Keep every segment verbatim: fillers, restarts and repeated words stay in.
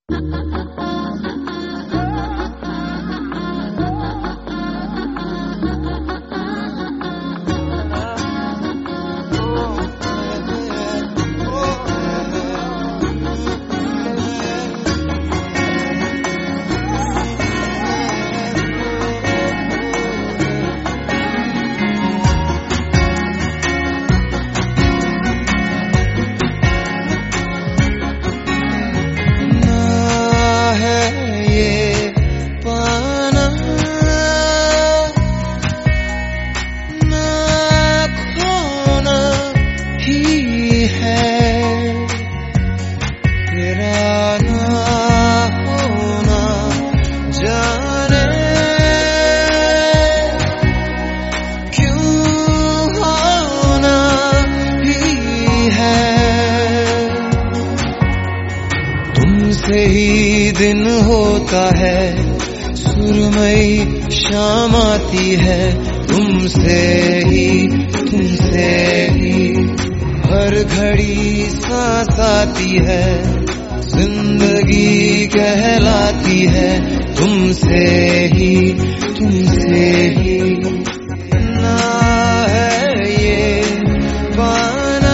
तुमसे ही दिन होता है, सुरमई शाम आती है, तुमसे ही तुमसे ही हर घड़ी सांस आती है, जिंदगी कहलाती है, तुमसे ही तुमसे ही ना है ये पाना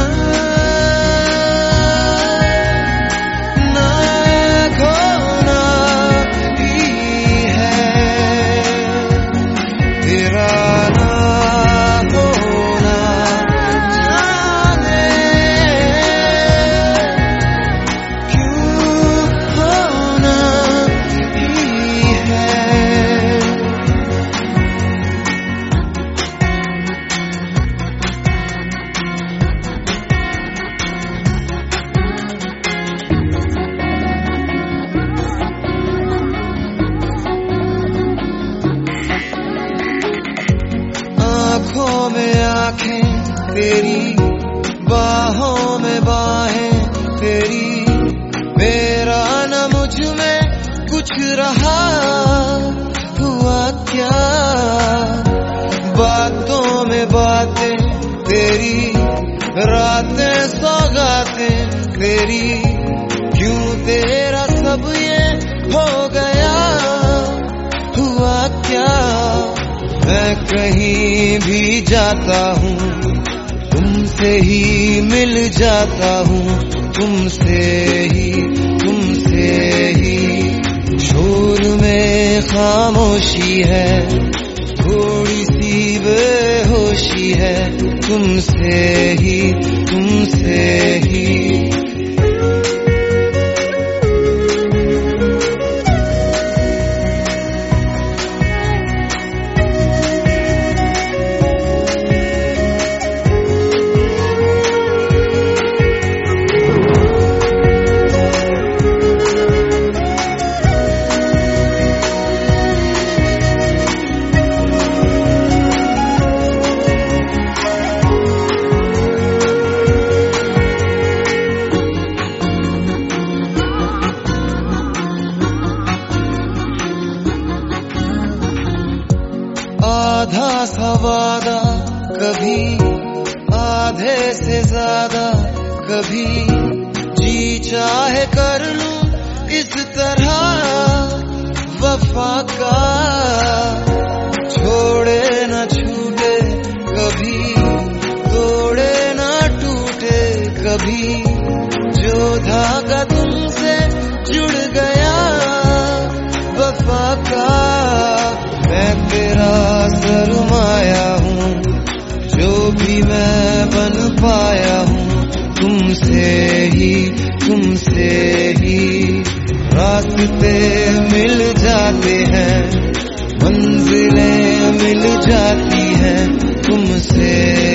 ना खोना ही है, तेरा ना होना जाने क्यों होना ही है। आँखों में आँखें तेरी, बाहों में बाहें तेरी, मेरा न मुझ में कुछ रहा हुआ क्या, बातों में बातें तेरी, रातें सौगातें तेरी, क्यों तेरा सब ये हो गया हुआ क्या। मैं कहीं भी जाता हूँ, तुमसे ही मिल जाता हूँ, तुमसे ही तुमसे ही शोर में खामोशी है, थोड़ी सी बेहोशी है, तुमसे ही तुमसे ही। आधा सा वादा कभी, आधे से ज्यादा कभी, जी चाहे कर लूं इस तरह वफा का, छोड़े न छूटे कभी, तोड़े न टूटे कभी, जो धागा तुमसे जुड़ गया वफा का, मैं तेरा सरमाया हूँ, जो भी मैं बन पाया हूँ, तुमसे ही तुमसे ही रास्ते मिल जाते हैं, मंजिलें मिल जाती हैं, तुमसे